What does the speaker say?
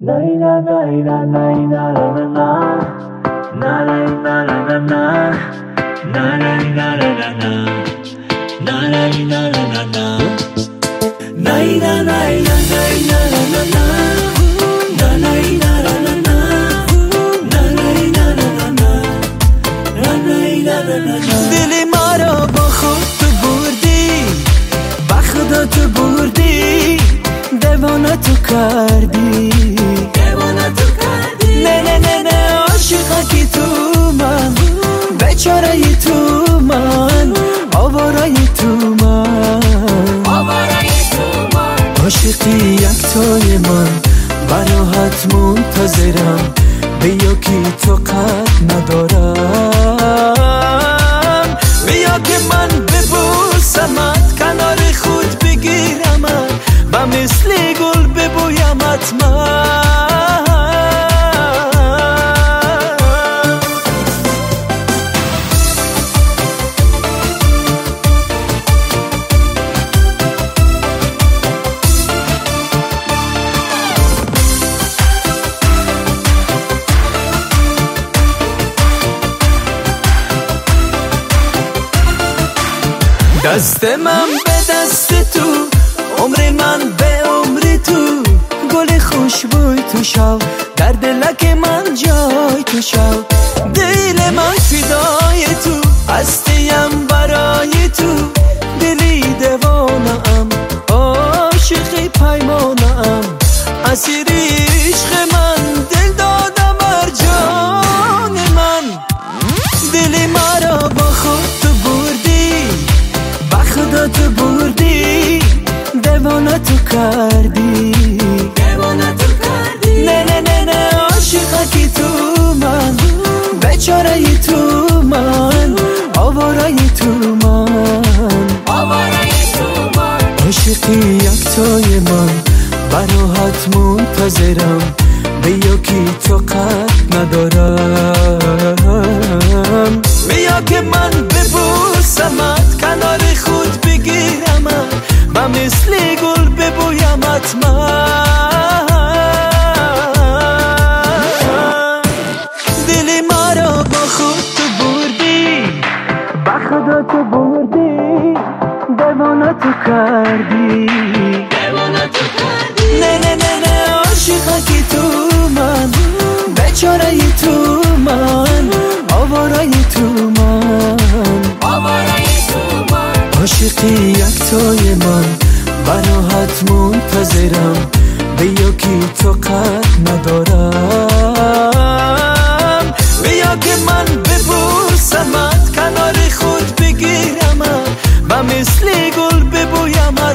دلی ما را با خود تو بردی، با خدا تو بردی، دیوانه تو کردی، نه نه نه نه عاشقی تو من، بیچاره تو من، آواره تو من، عاشقی یکتای من، براحت منتظرم، بیا که تو قد ندارم، بیا که من ببوسمت، کنار خود بگیرمت و مثل گل ببویمت من. دست من به دست تو، عمر من به عمر تو، گل خوشبوی تو شو، در دلک من جای تو شو، دل من فدای تو، هستیم برای تو، دلی دیوانه‌ام، عاشقی پیمانه‌ام، اسیر عشق من، دل دادم بر جان من، دل مرا با خود تو بردی، خدا تو بردی، دیوانه تو کردی، نه نه نه نه عاشقی تو من، بیچاره تو من، آواره تو من، عاشقی یکتای من، براحت منتظرم، بیا که تو قد ندارم، بیا که من ببوسمت، کنار خود بگیرمت و مثل گل ببویمت من. دل ما را با خود تو بردی، با خدا تو بردی، دیوانه تو کردی، نه نه نه نه عاشقی تو من، بیچاره تو من، آواره تو من، عاشقی یکتای من، براحت منتظرم، بیا که تو قد ندارم، بیا که من ببوسمت، کنار خود بگیرمت و مثل گل ببویمت